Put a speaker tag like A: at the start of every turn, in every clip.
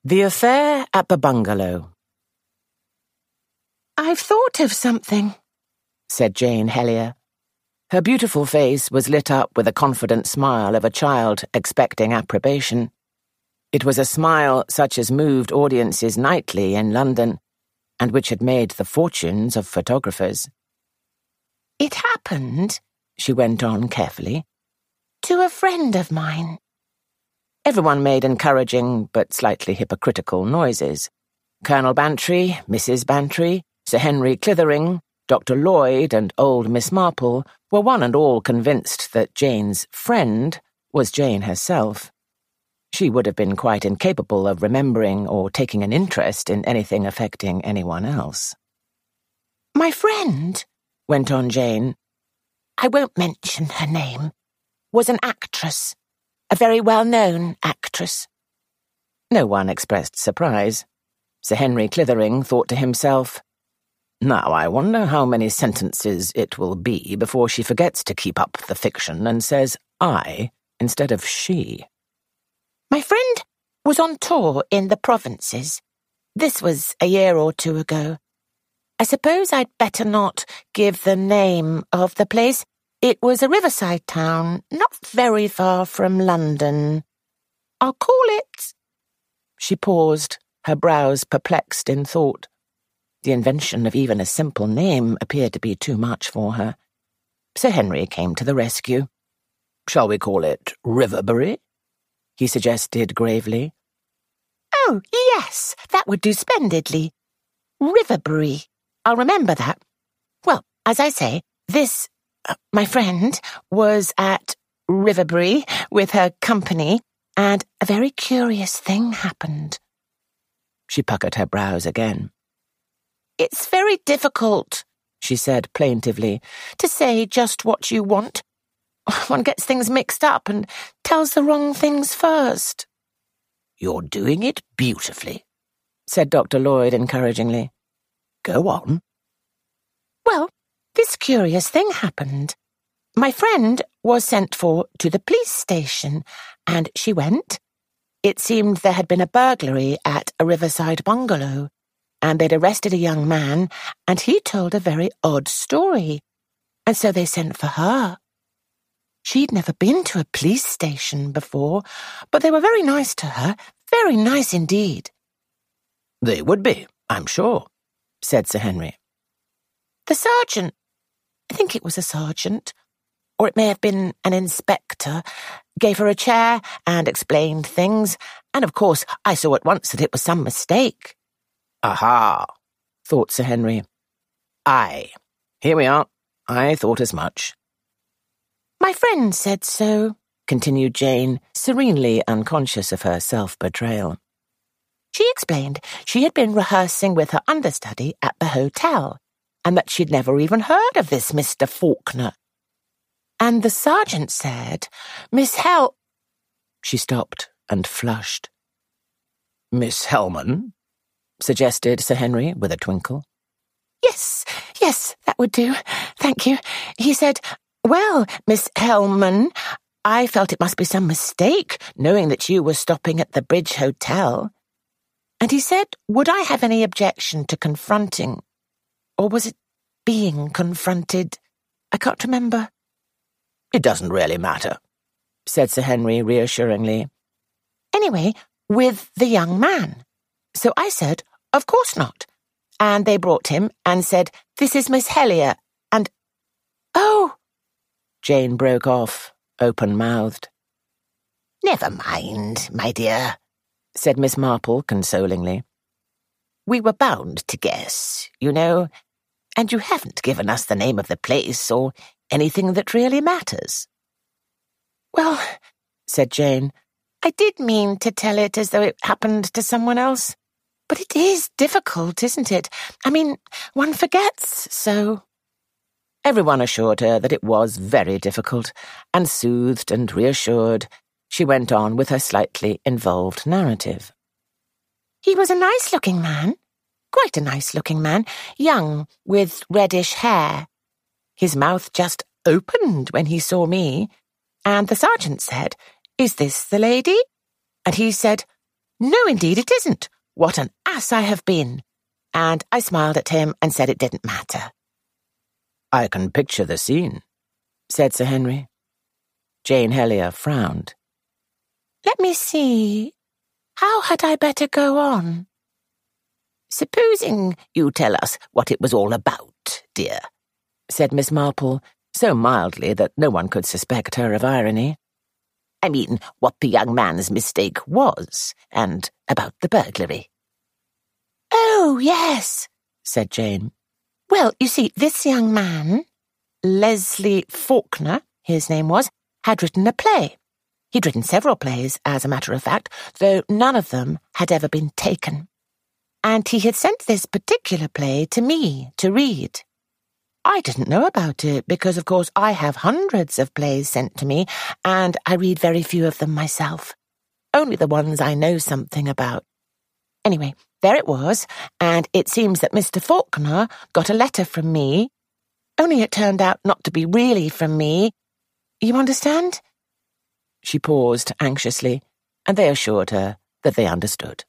A: The Affair at the Bungalow.
B: "I've thought of something," said Jane Hellier.
A: Her beautiful face was lit up with the confident smile of a child expecting approbation. It was a smile such as moved audiences nightly in London, and which had made the fortunes of photographers.
B: "It happened,"
A: she went on carefully,
B: "to a friend of mine."
A: Everyone made encouraging but slightly hypocritical noises. Colonel Bantry, Mrs. Bantry, Sir Henry Clithering, Dr. Lloyd and old Miss Marple were one and all convinced that Jane's friend was Jane herself. She would have been quite incapable of remembering or taking an interest in anything affecting anyone else.
B: "My friend," went on Jane, "I won't mention her name, was an actress, a very well-known actress."
A: No one expressed surprise. Sir Henry Clithering thought to himself, "Now I wonder how many sentences it will be before she forgets to keep up the fiction and says I instead of she."
B: "My friend was on tour in the provinces. This was a year or two ago. I suppose I'd better not give the name of the place. It was a riverside town, not very far from London. I'll call it—"
A: She paused, her brows perplexed in thought. The invention of even a simple name appeared to be too much for her. Sir Henry came to the rescue. "Shall we call it Riverbury?" he suggested gravely.
B: "Oh, yes, that would do splendidly. Riverbury. I'll remember that. Well, as I say, my friend was at Riverbury with her company, and a very curious thing happened."
A: She puckered her brows again.
B: "It's very difficult," she said plaintively, "to say just what you want. One gets things mixed up and tells the wrong things first."
A: "You're doing it beautifully," said Dr. Lloyd encouragingly. "Go on."
B: "Well, this curious thing happened. My friend was sent for to the police station, and she went. It seemed there had been a burglary at a riverside bungalow, and they'd arrested a young man, and he told a very odd story, and so they sent for her. She'd never been to a police station before, but they were very nice to her, very nice indeed."
A: "They would be, I'm sure," said Sir Henry.
B: "The sergeant, I think it was a sergeant, or it may have been an inspector, gave her a chair and explained things, and of course I saw at once that it was some mistake."
A: "Aha," thought Sir Henry. "Aye, here we are. I thought as much."
B: "My friend said so,"
A: continued Jane, serenely unconscious of her self-betrayal.
B: "She explained she had been rehearsing with her understudy at the hotel, and that she'd never even heard of this Mr. Faulkner. And the sergeant said,
A: She stopped and flushed. "Miss Hellman?" suggested Sir Henry with a twinkle.
B: Yes, that would do. Thank you. He said, 'Well, Miss Hellman, I felt it must be some mistake, knowing that you were stopping at the Bridge Hotel.' And he said, would I have any objection to confronting, or was it being confronted? I can't remember."
A: "It doesn't really matter," said Sir Henry reassuringly.
B: "Anyway, with the young man. So I said, of course not. And they brought him and said, 'This is Miss Hellier,' and—" "Oh!"
A: Jane broke off, open-mouthed.
B: "Never mind, my dear," said Miss Marple consolingly. "We were bound to guess, you know, and you haven't given us the name of the place or anything that really matters." "Well," said Jane, "I did mean to tell it as though it happened to someone else. But it is difficult, isn't it? I mean, one forgets, so—"
A: Everyone assured her that it was very difficult, and soothed and reassured, she went on with her slightly involved narrative.
B: "He was a nice-looking man, quite a nice-looking man, young, with reddish hair. His mouth just opened when he saw me, and the sergeant said, 'Is this the lady?' And he said, No, indeed it isn't. What an ass I have been. And I smiled at him and said it didn't matter.
A: I can picture the scene, said Sir Henry. Jane Hellier frowned.
B: Let me see. How had I better go on? Supposing you tell us what it was all about, dear, said Miss Marple, so mildly that no one could suspect her of irony. I mean, what the young man's mistake was, and about the burglary. Oh, yes, said Jane. Well, you see, this young man, Leslie Faulkner, his name was, had written a play. He'd written several plays, as a matter of fact, though none of them had ever been taken. And he had sent this particular play to me to read. I didn't know about it because, of course, I have hundreds of plays sent to me, and I read very few of them myself. Only the ones I know something about. Anyway, there it was, and it seems that Mr. Faulkner got a letter from me, only it turned out not to be really from me. You understand? She paused anxiously, and they assured her that they understood.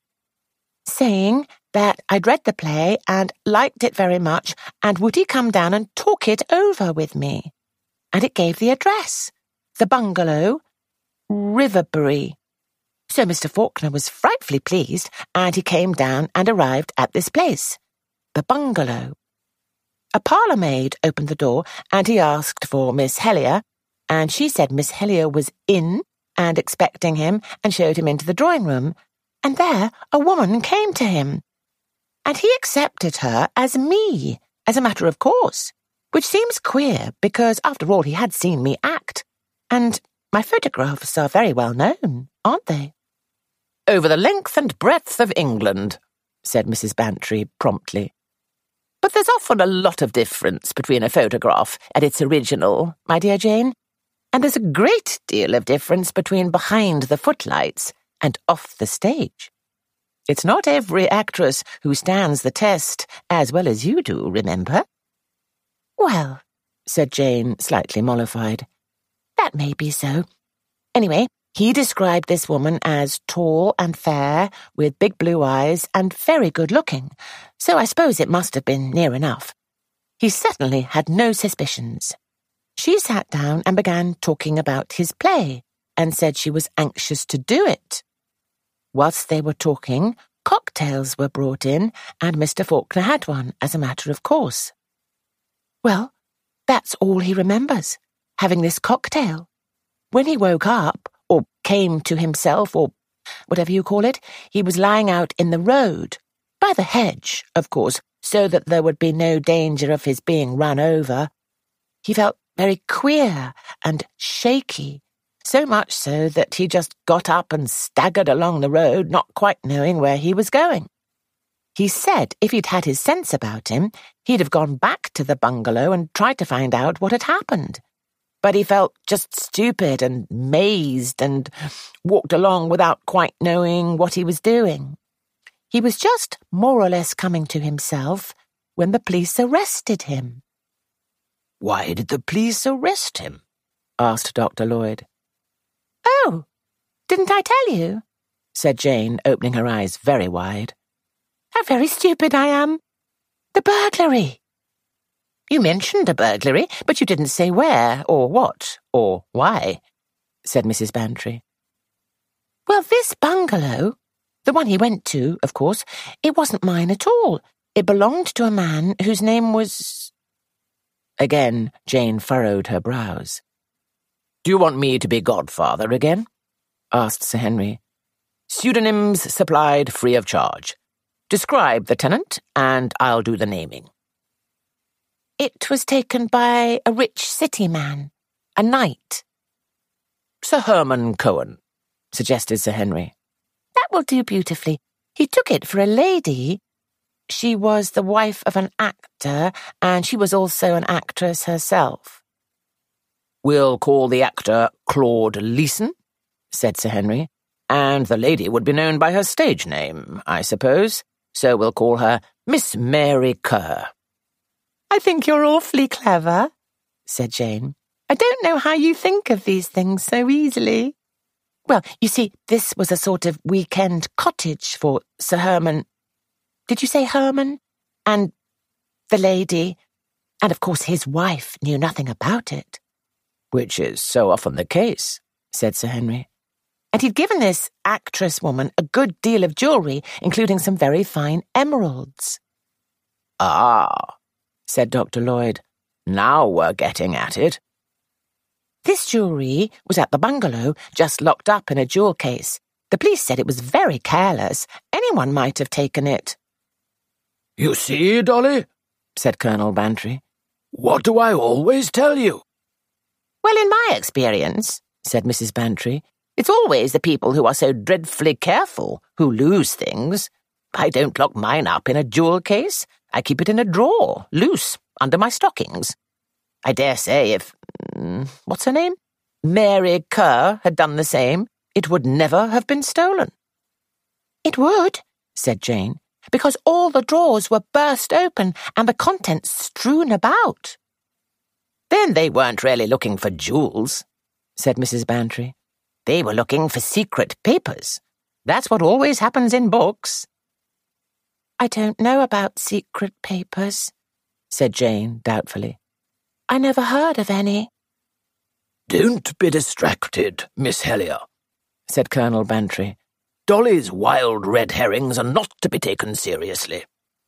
B: Saying that I'd read the play and liked it very much, and would he come down and talk it over with me? And it gave the address, the bungalow, Riverbury. So Mr. Faulkner was frightfully pleased, and he came down and arrived at this place, the bungalow. A parlour-maid opened the door, and he asked for Miss Hellier, and she said Miss Hellier was in and expecting him, and showed him into the drawing-room, and there a woman came to him. And he accepted her as me, as a matter of course, which seems queer, because after all he had seen me act, and my photographs are very well known, aren't they?
A: Over the length and breadth of England, said Mrs. Bantry promptly. But there's often a lot of difference between a photograph and its original, my dear Jane, and there's a great deal of difference between behind the footlights and off the stage. It's not every actress who stands the test as well as you do, remember?
B: Well, said Jane, slightly mollified, that may be so. Anyway, he described this woman as tall and fair, with big blue eyes, and very good-looking, so I suppose it must have been near enough. He certainly had no suspicions. She sat down and began talking about his play, and said she was anxious to do it. Whilst they were talking, cocktails were brought in, and Mr. Faulkner had one, as a matter of course. Well, that's all he remembers, having this cocktail. When he woke up, or came to himself, or whatever you call it, he was lying out in the road, by the hedge, of course, so that there would be no danger of his being run over. He felt very queer and shaky, so much so that he just got up and staggered along the road, not quite knowing where he was going. He said if he'd had his sense about him, he'd have gone back to the bungalow and tried to find out what had happened. But he felt just stupid and mazed and walked along without quite knowing what he was doing. He was just more or less coming to himself when the police arrested him.
A: Why did the police arrest him? Asked Dr. Lloyd.
B: Oh, didn't I tell you?
A: Said Jane, opening her eyes very wide.
B: How very stupid I am. The burglary.
A: You mentioned a burglary, but you didn't say where, or what, or why, said Mrs. Bantry.
B: Well, this bungalow, the one he went to, of course, it wasn't mine at all. It belonged to a man whose name was...
A: Again, Jane furrowed her brows. Do you want me to be godfather again? Asked Sir Henry. Pseudonyms supplied free of charge. Describe the tenant, and I'll do the naming.
B: It was taken by a rich city man, a knight.
A: Sir Herman Cohen, suggested Sir Henry.
B: That will do beautifully. He took it for a lady. She was the wife of an actor, and she was also an actress herself.
A: We'll call the actor Claude Leeson, said Sir Henry, and the lady would be known by her stage name, I suppose, so we'll call her Miss Mary Kerr.
B: I think you're awfully clever, said Jane. I don't know how you think of these things so easily. Well, you see, this was a sort of weekend cottage for Sir Herman. Did you say Herman? And the lady. And of course his wife knew nothing about it.
A: Which is so often the case, said Sir Henry.
B: And he'd given this actress woman a good deal of jewellery, including some very fine emeralds.
A: Ah, said Dr. Lloyd. Now we're getting at it.
B: This jewellery was at the bungalow, just locked up in a jewel case. The police said it was very careless. Anyone might have taken it.
C: You see, Dolly,
A: said Colonel Bantry.
C: What do I always tell you?
B: Well, in my experience, said Mrs. Bantry, it's always the people who are so dreadfully careful who lose things. I don't lock mine up in a jewel case. I keep it in a drawer, loose, under my stockings. I dare say if, what's her name? Mary Kerr had done the same, it would never have been stolen. It would, said Jane, because all the drawers were burst open and the contents strewn about.
A: Then they weren't really looking for jewels, said Mrs. Bantry. They were looking for secret papers. That's what always happens in books.
B: I don't know about secret papers, said Jane doubtfully. I never heard of any.
C: Don't be distracted, Miss Helier,
A: said Colonel Bantry.
C: Dolly's wild red herrings are not to be taken seriously.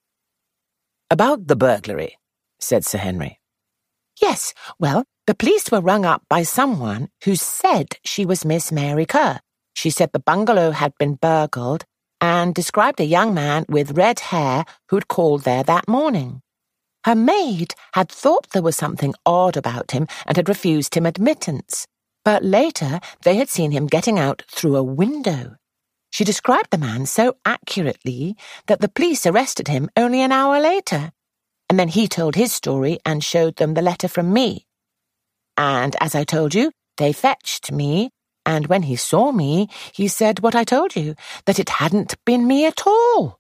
A: About the burglary, said Sir Henry.
B: Yes, well, the police were rung up by someone who said she was Miss Mary Kerr. She said the bungalow had been burgled and described a young man with red hair who'd called there that morning. Her maid had thought there was something odd about him and had refused him admittance, but later they had seen him getting out through a window. She described the man so accurately that the police arrested him only an hour later, and then he told his story and showed them the letter from me. And as I told you, they fetched me, and when he saw me, he said what I told you, that it hadn't been me at all.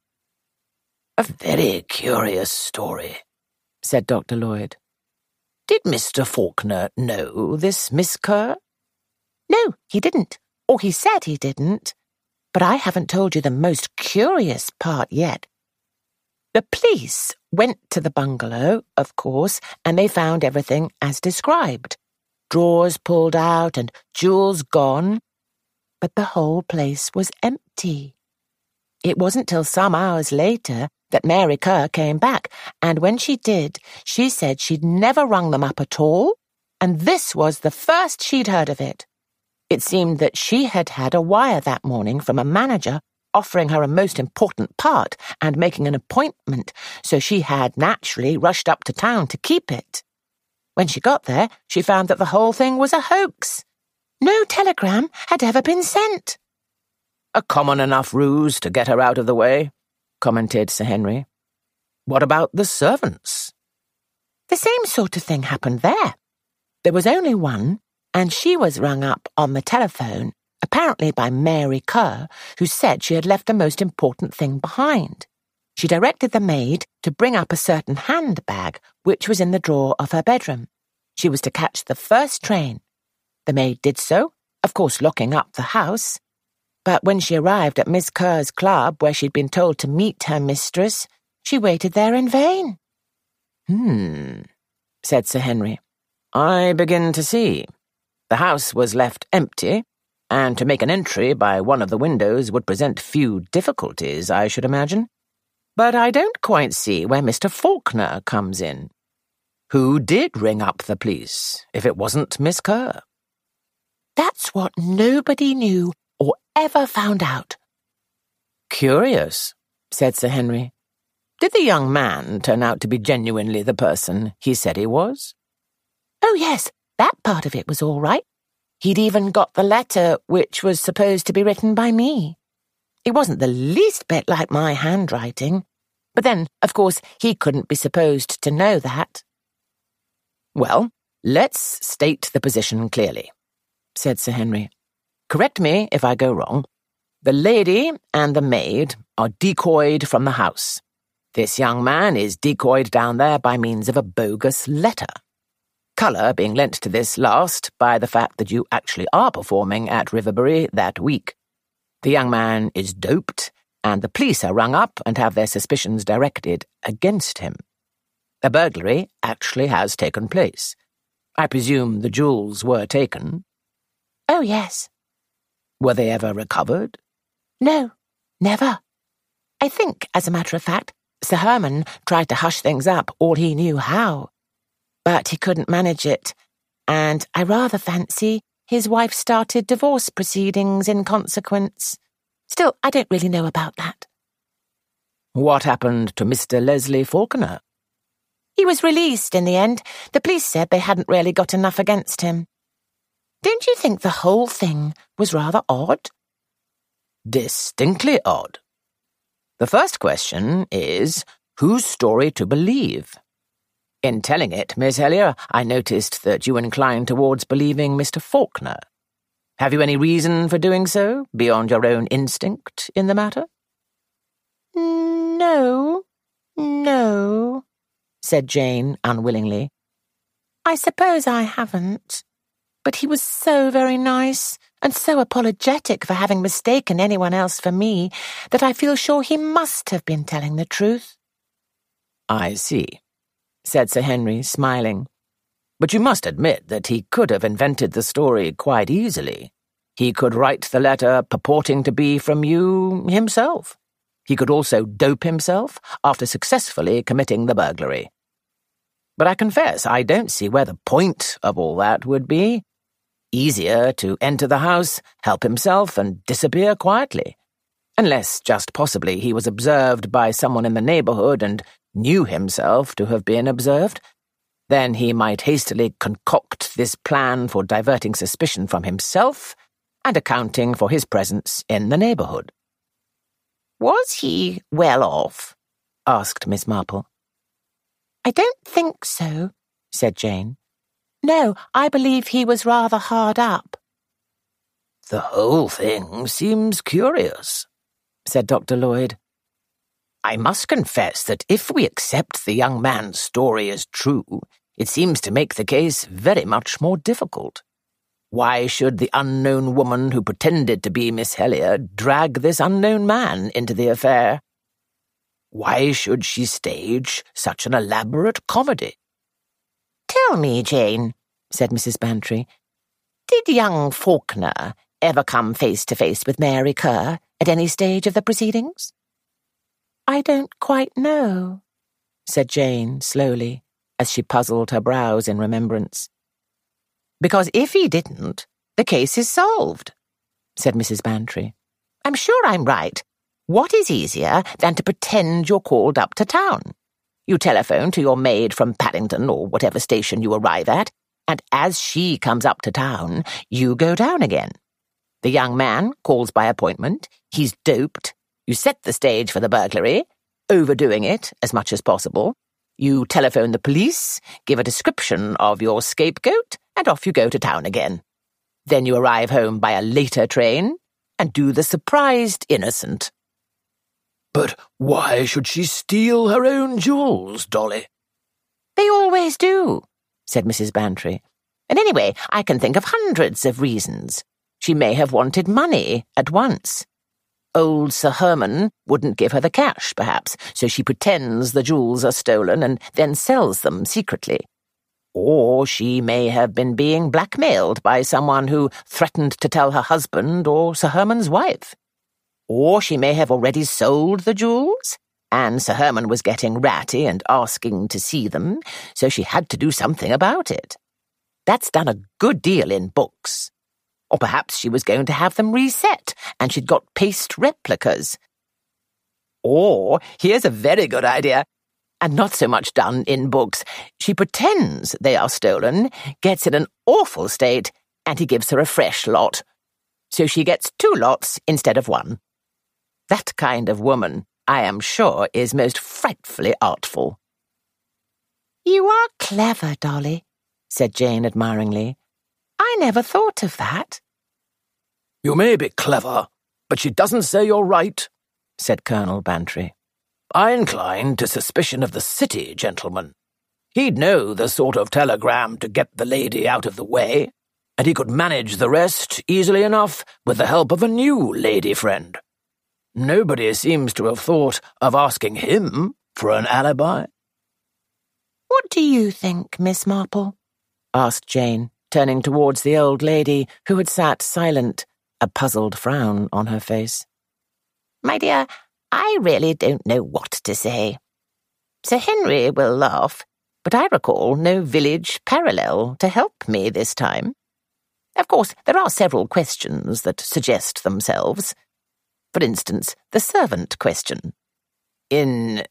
C: A very curious story, said Dr. Lloyd.
A: Did Mr. Faulkner know this Miss Kerr?
B: No, he didn't, or he said he didn't. But I haven't told you the most curious part yet. The police went to the bungalow, of course, and they found everything as described. Drawers pulled out and jewels gone. But the whole place was empty. It wasn't till some hours later that Mary Kerr came back, and when she did, she said she'd never rung them up at all, and this was the first she'd heard of it. It seemed that she had had a wire that morning from a manager offering her a most important part and making an appointment, so she had naturally rushed up to town to keep it. When she got there, she found that the whole thing was a hoax. No telegram had ever been sent.
A: A common enough ruse to get her out of the way, commented Sir Henry. What about the servants?
B: The same sort of thing happened there. There was only one, and she was rung up on the telephone, apparently by Mary Kerr, who said she had left the most important thing behind. She directed the maid to bring up a certain handbag, which was in the drawer of her bedroom. She was to catch the first train. The maid did so, of course locking up the house. But when she arrived at Miss Kerr's club, where she'd been told to meet her mistress, she waited there in vain.
A: Said Sir Henry. I begin to see. The house was left empty, and to make an entry by one of the windows would present few difficulties, I should imagine. But I don't quite see where Mr. Faulkner comes in. Who did ring up the police, if it wasn't Miss Kerr?
B: That's what nobody knew or ever found out.
A: Curious, said Sir Henry. Did the young man turn out to be genuinely the person he said he was?
B: Oh, yes, that part of it was all right. He'd even got the letter which was supposed to be written by me. It wasn't the least bit like my handwriting, but then, of course, he couldn't be supposed to know that.
A: Well, let's state the position clearly, said Sir Henry. Correct me if I go wrong. The lady and the maid are decoyed from the house. This young man is decoyed down there by means of a bogus letter. colour being lent to this last by the fact that you actually are performing at Riverbury that week. The young man is doped, and the police are rung up and have their suspicions directed against him. A burglary actually has taken place. I presume the jewels were taken.
B: Oh, yes.
A: Were they ever recovered?
B: No, never. I think, as a matter of fact, Sir Herman tried to hush things up all he knew how. But he couldn't manage it, and I rather fancy his wife started divorce proceedings in consequence. Still, I don't really know about that.
A: What happened to Mr. Leslie Faulkner?
B: He was released in the end. The police said they hadn't really got enough against him. Don't you think the whole thing was rather odd?
A: Distinctly odd. The first question is, whose story to believe? In telling it, Miss Helier, I noticed that you inclined towards believing Mr. Faulkner. Have you any reason for doing so, beyond your own instinct in the matter?
B: No, said Jane unwillingly. I suppose I haven't. But he was so very nice and so apologetic for having mistaken anyone else for me that I feel sure he must have been telling the truth.
A: I see, said Sir Henry, smiling. But you must admit that he could have invented the story quite easily. He could write the letter purporting to be from you himself. He could also dope himself after successfully committing the burglary. But I confess I don't see where the point of all that would be. Easier to enter the house, help himself, and disappear quietly. Unless just possibly he was observed by someone in the neighbourhood and knew himself to have been observed. Then he might hastily concoct this plan for diverting suspicion from himself and accounting for his presence in the neighbourhood.
B: Was he well off? Asked Miss Marple. I don't think so, said Jane. No, I believe he was rather hard up.
C: The whole thing seems curious,
A: said Dr. Lloyd.
C: I must confess that if we accept the young man's story as true, it seems to make the case very much more difficult. Why should the unknown woman who pretended to be Miss Helier drag this unknown man into the affair? Why should she stage such an elaborate comedy?
B: Tell me, Jane, said Mrs. Bantry, did young Faulkner ever come face to face with Mary Kerr at any stage of the proceedings? I don't quite know, said Jane slowly, as she puzzled her brows in remembrance. Because if he didn't, the case is solved, said Mrs. Bantry. I'm sure I'm right. What is easier than to pretend you're called up to town? You telephone to your maid from Paddington or whatever station you arrive at, and as she comes up to town, you go down again. The young man calls by appointment, he's doped, you set the stage for the burglary, overdoing it as much as possible. You telephone the police, give a description of your scapegoat, and off you go to town again. Then you arrive home by a later train and do the surprised innocent.
C: But why should she steal her own jewels, Dolly?
B: They always do, said Mrs. Bantry. And anyway, I can think of hundreds of reasons. She may have wanted money at once. Old Sir Herman wouldn't give her the cash, perhaps, so she pretends the jewels are stolen and then sells them secretly. Or she may have been being blackmailed by someone who threatened to tell her husband or Sir Herman's wife. Or she may have already sold the jewels, and Sir Herman was getting ratty and asking to see them, so she had to do something about it. That's done a good deal in books. Or perhaps she was going to have them reset, and she'd got paste replicas. Or, here's a very good idea, and not so much done in books. She pretends they are stolen, gets in an awful state, and he gives her a fresh lot. So she gets 2 lots instead of 1. That kind of woman, I am sure, is most frightfully artful. You are clever, Dolly, said Jane admiringly. I never thought of that.
C: You may be clever, but she doesn't say you're right, said Colonel Bantry. I incline to suspicion of the city, gentlemen. He'd know the sort of telegram to get the lady out of the way, and he could manage the rest easily enough with the help of a new lady friend. Nobody seems to have thought of asking him for an alibi.
B: "What do you think, Miss Marple?" asked Jane, turning towards the old lady who had sat silent, a puzzled frown on her face.
D: "My dear, I really don't know what to say. Sir Henry will laugh, but I recall no village parallel to help me this time. Of course, there are several questions that suggest themselves. For instance, the servant question. In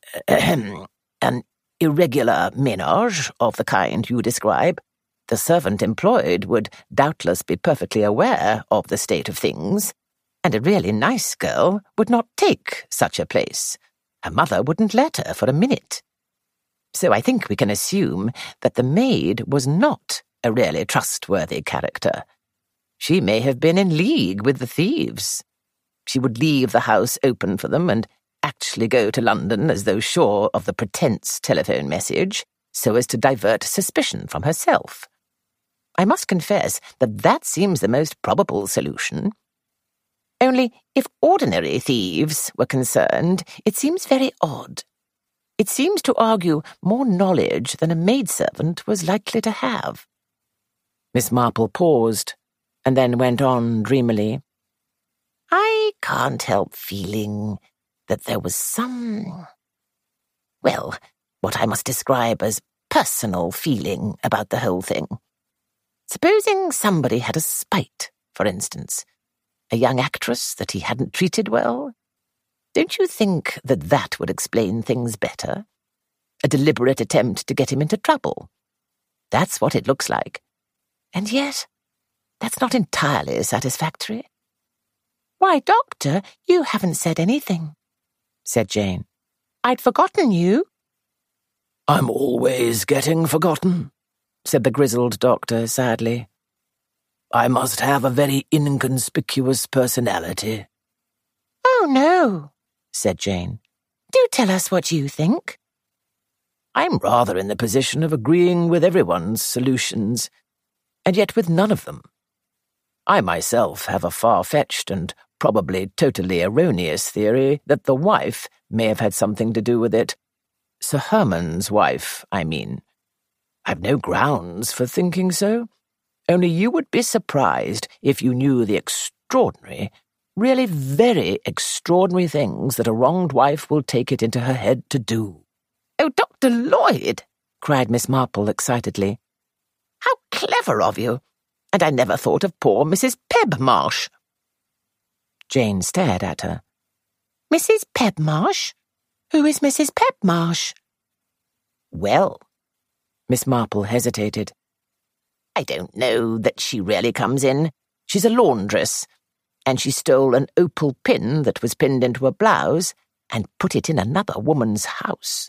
D: an irregular ménage of the kind you describe, the servant employed would doubtless be perfectly aware of the state of things, and a really nice girl would not take such a place. Her mother wouldn't let her for a minute. So I think we can assume that the maid was not a really trustworthy character. She may have been in league with the thieves. She would leave the house open for them and actually go to London as though sure of the pretense telephone message, so as to divert suspicion from herself. I must confess that seems the most probable solution. Only, if ordinary thieves were concerned, it seems very odd. It seems to argue more knowledge than a maidservant was likely to have."
B: Miss Marple paused, and then went on dreamily.
D: "I can't help feeling that there was some, well, what I must describe as personal feeling about the whole thing. Supposing somebody had a spite, for instance, a young actress that he hadn't treated well. Don't you think that would explain things better? A deliberate attempt to get him into trouble. That's what it looks like. And yet, that's not entirely satisfactory."
B: "Why, Doctor, you haven't said anything," said Jane. "I'd forgotten you."
C: "I'm always getting forgotten," said the grizzled doctor sadly. "I must have a very inconspicuous personality."
B: "Oh, no," said Jane. "Do tell us what you think."
C: "I'm rather in the position of agreeing with everyone's solutions, and yet with none of them. I myself have a far-fetched and probably totally erroneous theory that the wife may have had something to do with it. Sir Hermann's wife, I mean. I've no grounds for thinking so, only you would be surprised if you knew the extraordinary, really very extraordinary things that a wronged wife will take it into her head to do."
D: "Oh, Dr. Lloyd!"
B: cried Miss Marple excitedly.
D: "How clever of you! And I never thought of poor Mrs. Pebmarsh."
B: Jane stared at her. "Mrs. Pebmarsh? Who is Mrs. Pebmarsh?"
D: "Well,"
B: Miss Marple hesitated.
D: "I don't know that she really comes in. She's a laundress, and she stole an opal pin that was pinned into a blouse and put it in another woman's house."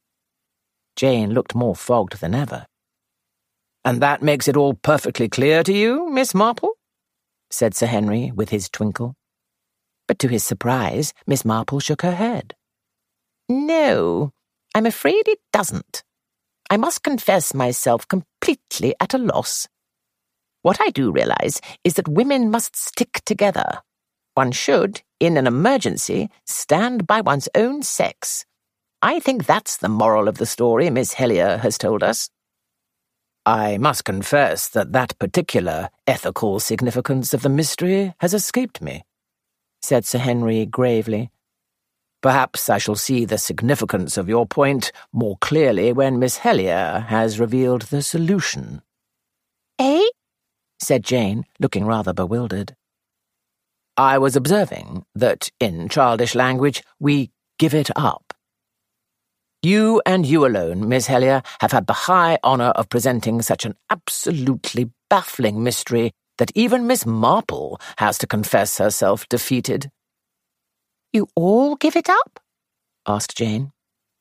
B: Jane looked more fogged than ever.
C: "And that makes it all perfectly clear to you, Miss Marple?"
B: said Sir Henry with his twinkle. But to his surprise, Miss Marple shook her head.
D: "No, I'm afraid it doesn't. I must confess myself completely at a loss. What I do realize is that women must stick together. One should, in an emergency, stand by one's own sex. I think that's the moral of the story Miss Helier has told us."
C: "I must confess that particular ethical significance of the mystery has escaped me," said Sir Henry gravely. "Perhaps I shall see the significance of your point more clearly when Miss Helier has revealed the solution."
B: "Eh?"
C: said Jane, looking rather bewildered. "I was observing that, in childish language, we give it up. You and you alone, Miss Helier, have had the high honour of presenting such an absolutely baffling mystery that even Miss Marple has to confess herself defeated."
B: "You all give it up?"
C: asked Jane.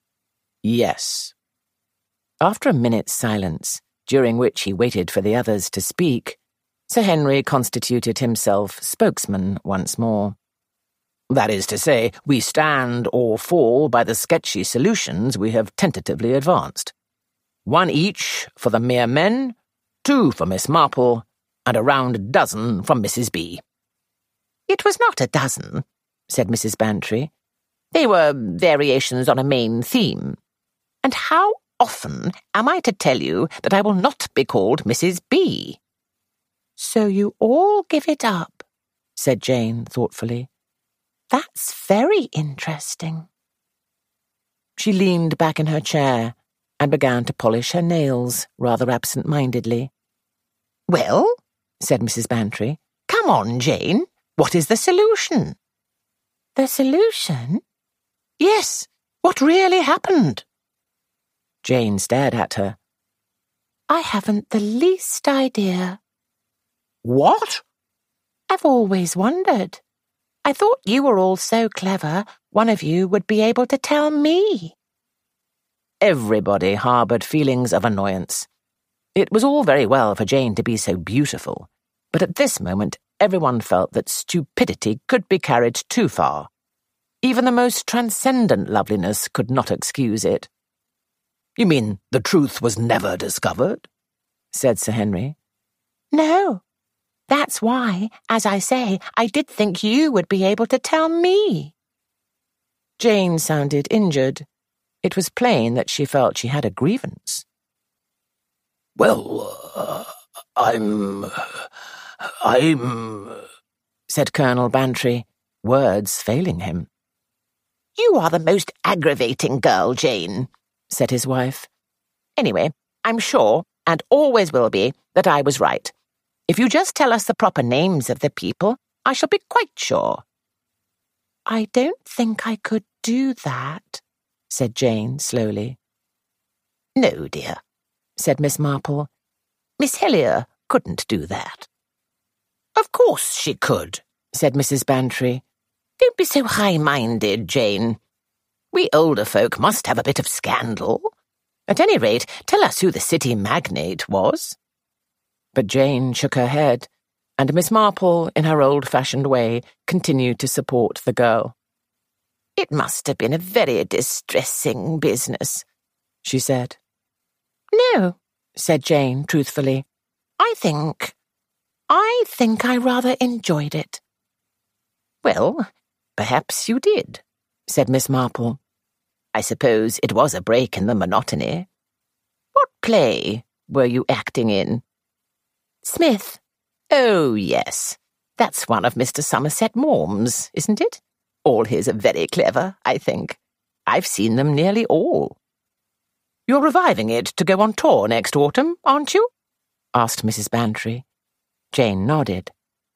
C: "Yes."
B: After a minute's silence, during which he waited for the others to speak, Sir Henry constituted himself spokesman once more.
C: "That is to say, we stand or fall by the sketchy solutions we have tentatively advanced. 1 each for the mere men, 2 for Miss Marple, and a round dozen from Mrs. B.
D: It was not a dozen, said Mrs. Bantry. They were variations on a main theme. And how often am I to tell you that I will not be called Mrs. B? So you all give it up, said Jane thoughtfully. That's very interesting. She leaned back in her chair and began to polish her nails rather absent-mindedly. Well, said Mrs. Bantry, come on, Jane. What is the solution? The solution? Yes, what really happened? Jane stared at her. I haven't the least idea. What? I've always wondered. I thought you were all so clever, one of you would be able to tell me.
C: Everybody harboured feelings of annoyance. It was all very well for Jane to be so beautiful, but at this moment everyone felt that stupidity could be carried too far. Even the most transcendent loveliness could not excuse it. You mean the truth was never discovered? Said Sir Henry. No. That's why, as I say, I did think you would be able to tell me. Jane sounded injured. It was plain that she felt she had a grievance.
E: Well, I'm,
C: said Colonel Bantry, words failing him.
D: You are the most aggravating girl, Jane, said his wife. Anyway, I'm sure, and always will be, that I was right. If you just tell us the proper names of the people, I shall be quite sure. I don't think I could do that, said Jane slowly. No, dear, said Miss Marple. Miss Helier couldn't do that. Of course she could, said Mrs. Bantry. Don't be so high-minded, Jane. We older folk must have a bit of scandal. At any rate, tell us who the city magnate was.
C: But Jane shook her head, and Miss Marple, in her old-fashioned way, continued to support the girl.
D: It must have been a very distressing business, she said. No, said Jane truthfully. I think I rather enjoyed it. Well, perhaps you did, said Miss Marple. I suppose it was a break in the monotony. What play were you acting in? Smith. Oh, yes. That's one of Mr. Somerset Maugham's, isn't it? All his are very clever, I think. I've seen them nearly all.
C: You're reviving it to go on tour next autumn, aren't you? Asked Mrs. Bantry. Jane nodded.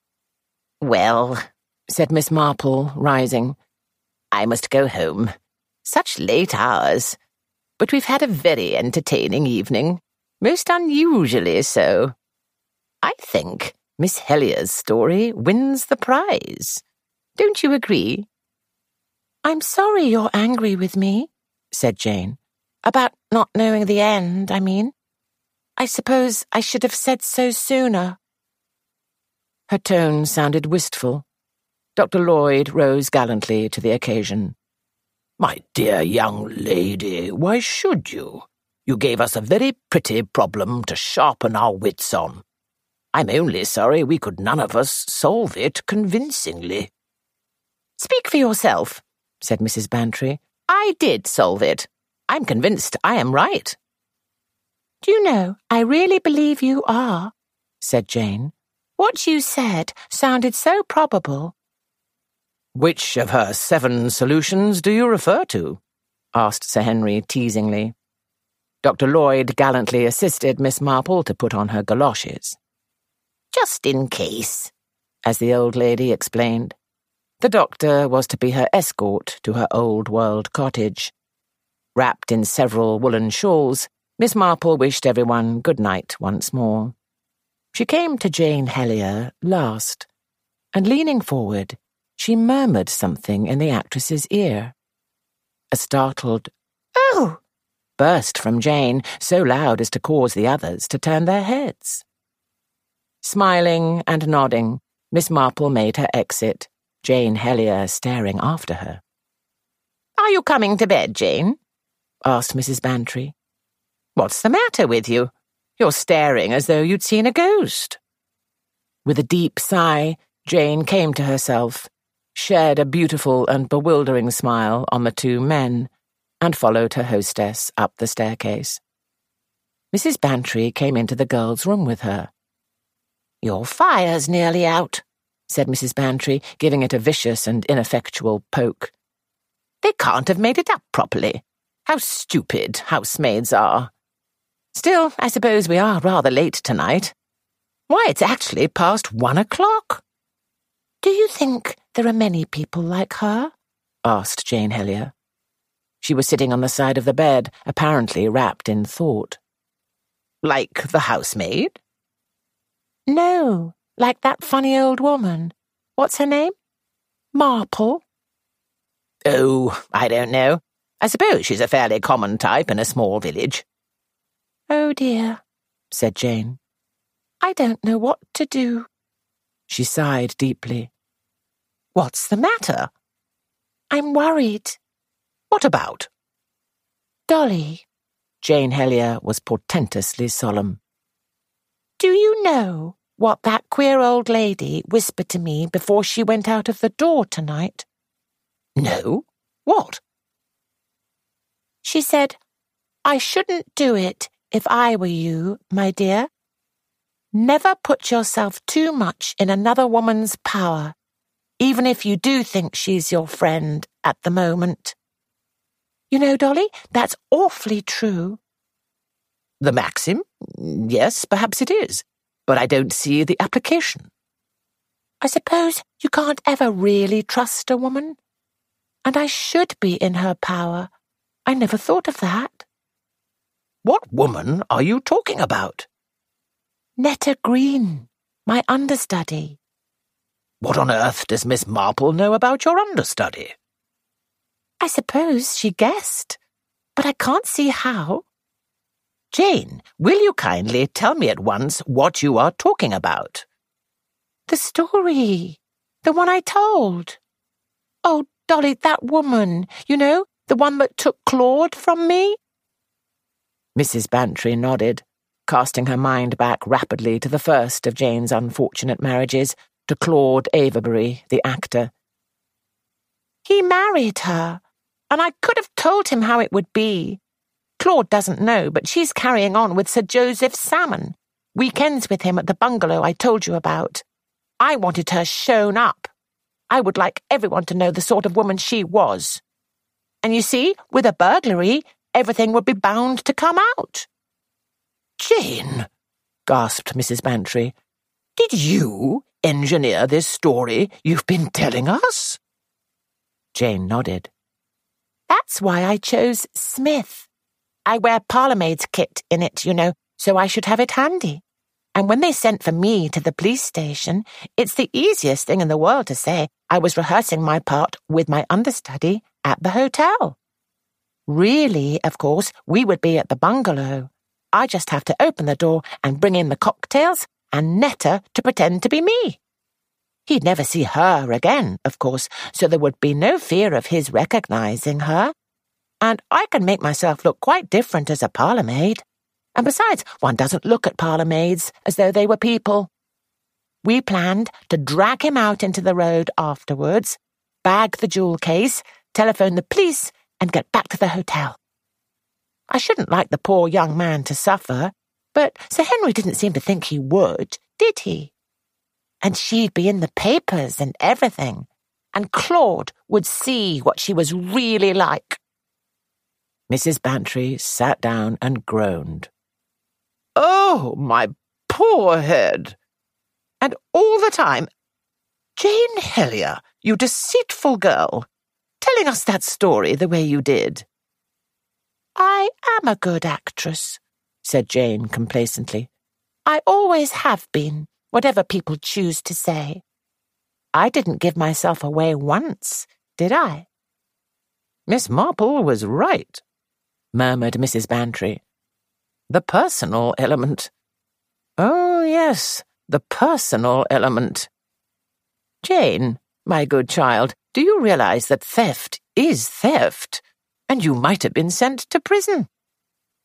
D: Well, said Miss Marple, rising, I must go home. Such late hours. But we've had a very entertaining evening. Most unusually so. I think Miss Helier's story wins the prize. Don't you agree? I'm sorry you're angry with me, said Jane. About not knowing the end, I mean. I suppose I should have said so sooner.
C: Her tone sounded wistful. Dr. Lloyd rose gallantly to the occasion.
E: My dear young lady, why should you? You gave us a very pretty problem to sharpen our wits on. I'm only sorry we could none of us solve it convincingly.
D: Speak for yourself, said Mrs. Bantry. I did solve it. I'm convinced I am right. Do you know, I really believe you are, said Jane. What you said sounded so probable.
C: Which of her 7 solutions do you refer to? Asked Sir Henry teasingly. Dr. Lloyd gallantly assisted Miss Marple to put on her galoshes.
D: Just in case,
C: as the old lady explained. The doctor was to be her escort to her old-world cottage. Wrapped in several woolen shawls, Miss Marple wished everyone good night once more. She came to Jane Helier last, and leaning forward, she murmured something in the actress's ear. A startled, "Oh!" burst from Jane, so loud as to cause the others to turn their heads. Smiling and nodding, Miss Marple made her exit, Jane Helier staring after her.
D: Are you coming to bed, Jane?
C: Asked Mrs. Bantry.
A: What's the matter with you? You're staring as though you'd seen a ghost." With a deep sigh, Jane came to herself, shed a beautiful and bewildering smile on the two men, and followed her hostess up the staircase. Mrs. Bantry came into the girl's room with her.
C: "Your fire's nearly out,"
A: said Mrs. Bantry, giving it a vicious and ineffectual poke.
C: "They can't have made it up properly. How stupid housemaids are. Still, I suppose we are rather late tonight. Why, it's actually past 1 o'clock.
B: "Do you think there are many people like her?"
A: asked Jane Hellier. She was sitting on the side of the bed, apparently wrapped in thought.
C: "Like the housemaid?"
B: "No, like that funny old woman. What's her name? Marple?"
C: "Oh, I don't know. I suppose she's a fairly common type in a small village."
B: "Oh dear,"
A: said Jane.
B: "I don't know what to do."
A: She sighed deeply.
C: "What's the matter?"
B: "I'm worried."
C: "What about?"
B: "Dolly."
A: Jane Hellier was portentously solemn.
B: "Do you know what that queer old lady whispered to me before she went out of the door tonight?"
C: "No. What?"
B: "She said, 'I shouldn't do it if I were you, my dear. Never put yourself too much in another woman's power, even if you do think she's your friend at the moment.' You know, Dolly, that's awfully true."
C: "The maxim? Yes, perhaps it is. But I don't see the application."
B: "I suppose you can't ever really trust a woman. And I should be in her power. I never thought of that."
C: "What woman are you talking about?"
B: "Netta Green, my understudy."
C: "What on earth does Miss Marple know about your understudy?"
B: "I suppose she guessed, but I can't see how."
C: "Jane, will you kindly tell me at once what you are talking about?"
B: "The story, the one I told. Oh, Dolly, that woman, you know, the one that took Claude from me."
A: Mrs. Bantry nodded, casting her mind back rapidly to the first of Jane's unfortunate marriages, to Claude Avebury, the actor.
B: "He married her, and I could have told him how it would be. Claude doesn't know, but she's carrying on with Sir Joseph Salmon. Weekends with him at the bungalow I told you about. I wanted her shown up. I would like everyone to know the sort of woman she was. And you see, with a burglary, everything would be bound to come out."
C: "Jane,"
A: gasped Mrs. Bantry,
C: "did you engineer this story you've been telling us?"
A: Jane nodded.
B: "That's why I chose Smith. I wear parlourmaid's kit in it, you know, so I should have it handy. And when they sent for me to the police station, it's the easiest thing in the world to say I was rehearsing my part with my understudy at the hotel. Really, of course, we would be at the bungalow. I just have to open the door and bring in the cocktails and Netta to pretend to be me. He'd never see her again, of course, so there would be no fear of his recognizing her. And I can make myself look quite different as a parlourmaid. And besides, one doesn't look at parlourmaids as though they were people. We planned to drag him out into the road afterwards, bag the jewel case, telephone the police, and get back to the hotel. I shouldn't like the poor young man to suffer, but Sir Henry didn't seem to think he would, did he? And she'd be in the papers and everything, and Claude would see what she was really like."
A: Mrs. Bantry sat down and groaned.
C: "Oh, my poor head! And all the time, Jane Hellier, you deceitful girl, telling us that story the way you did."
B: "I am a good actress," said Jane complacently. "I always have been, whatever people choose to say. I didn't give myself away once, did I?"
A: "Miss Marple was right," murmured Mrs. Bantry. "The personal element. Oh, yes, the personal element. Jane, my good child, do you realize that theft is theft, and you might have been sent to prison?"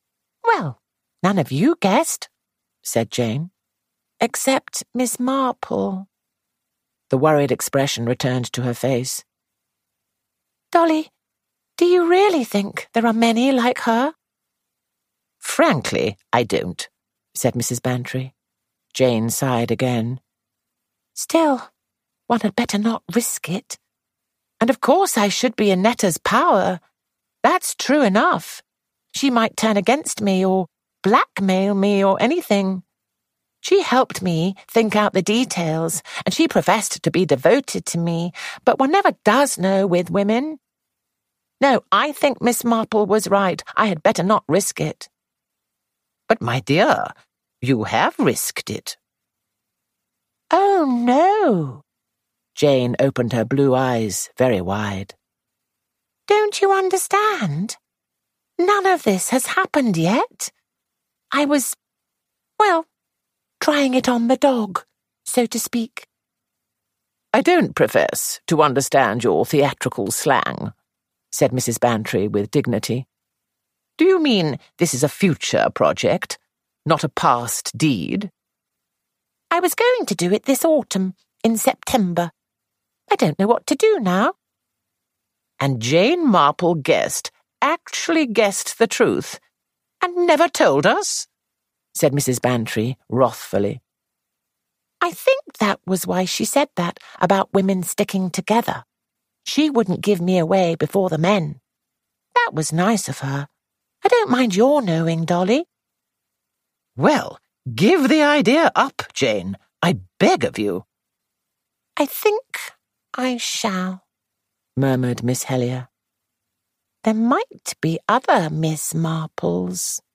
B: Well, none of you guessed, said Jane. Except Miss Marple.
A: The worried expression returned to her face.
B: Dolly, do you really think there are many like her?
A: Frankly, I don't, said Mrs. Bantry. Jane sighed again.
B: Still, one had better not risk it. And of course I should be in Netta's power. That's true enough. She might turn against me or blackmail me or anything. She helped me think out the details, and she professed to be devoted to me, but one never does know with women. No, I think Miss Marple was right. I had better not risk it.
E: But, my dear, you have risked it.
B: Oh, no.
A: Jane opened her blue eyes very wide.
B: Don't you understand? None of this has happened yet. I was, trying it on the dog, so to speak.
E: I don't profess to understand your theatrical slang, said Mrs. Bantry with dignity. Do you mean this is a future project, not a past deed?
B: I was going to do it this autumn, in September. I don't know what to do now.
E: And Jane Marple actually guessed the truth, and never told us? Said Mrs. Bantry wrathfully.
B: I think that was why she said that about women sticking together. She wouldn't give me away before the men. That was nice of her. I don't mind your knowing, Dolly.
E: Well, give the idea up, Jane. I beg of you.
B: I think I shall,
A: murmured Miss Helier.
B: There might be other Miss Marples.